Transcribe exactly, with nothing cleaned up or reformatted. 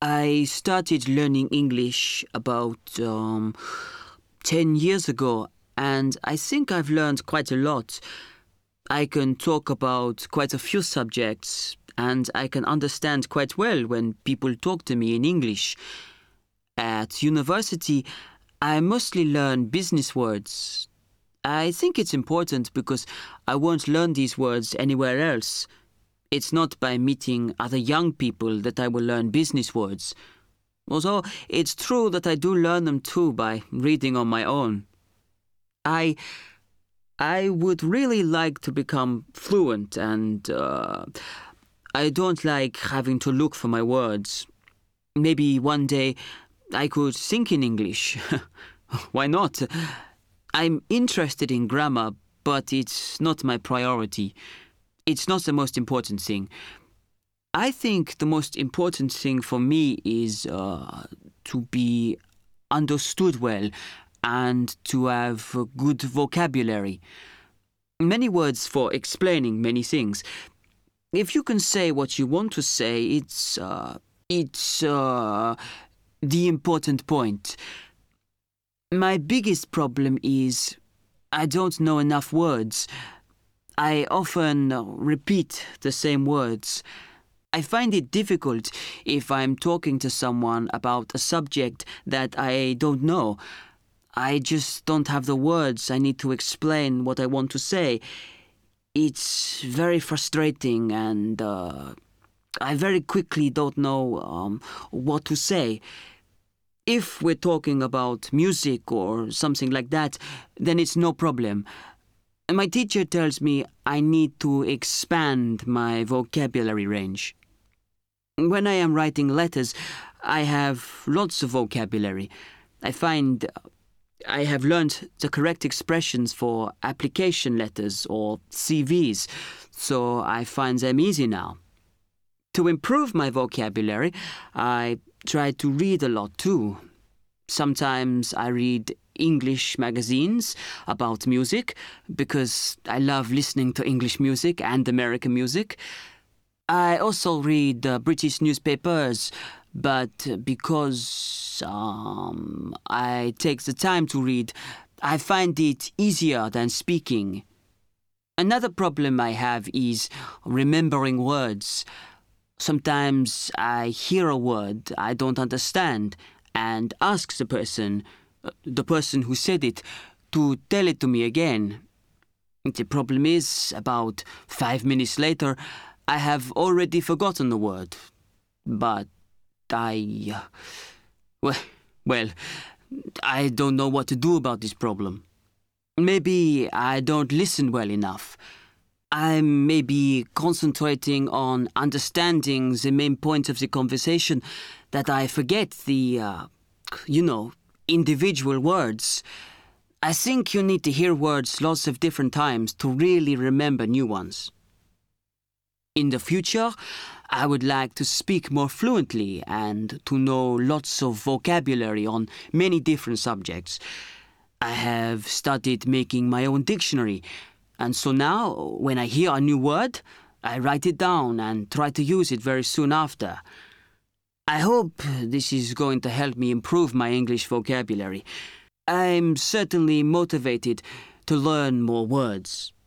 I started learning English about um, ten years ago, and I think I've learned quite a lot. I can talk about quite a few subjects, and I can understand quite well when people talk to me in English. At university, I mostly learn business words. I think it's important because I won't learn these words anywhere else. It's not by meeting other young people that I will learn business words. Although it's true that I do learn them too by reading on my own. I I would really like to become fluent, and uh, I don't like having to look for my words. Maybe one day I could think in English. Why not? I'm interested in grammar, but it's not my priority. It's not the most important thing. I think the most important thing for me is uh, to be understood well and to have a good vocabulary. Many words for explaining many things. If you can say what you want to say, it's uh, it's uh, the important point. My biggest problem is I don't know enough words. I often repeat the same words. I find it difficult if I'm talking to someone about a subject that I don't know. I just don't have the words I need to explain what I want to say. It's very frustrating, and uh, I very quickly don't know um, what to say. If we're talking about music or something like that, then it's no problem. My teacher tells me I need to expand my vocabulary range. When I am writing letters, I have lots of vocabulary. I find I have learned the correct expressions for application letters or C Vs, so I find them easy now. To improve my vocabulary, I try to read a lot too. Sometimes I read English magazines about music because I love listening to English music and American music. I also read uh, British newspapers, but because um, I take the time to read, I find it easier than speaking. Another problem I have is remembering words. Sometimes I hear a word I don't understand and ask the person, the person who said it, to tell it to me again. The problem is, about five minutes later, I have already forgotten the word. But I... Uh, well, well, I don't know what to do about this problem. Maybe I don't listen well enough. I'm maybe concentrating on understanding the main point of the conversation that I forget the, uh, you know, individual words. I think you need to hear words lots of different times to really remember new ones. In the future, I would like to speak more fluently and to know lots of vocabulary on many different subjects. I have started making my own dictionary, and so now, when I hear a new word, I write it down and try to use it very soon after. I hope this is going to help me improve my English vocabulary. I'm certainly motivated to learn more words.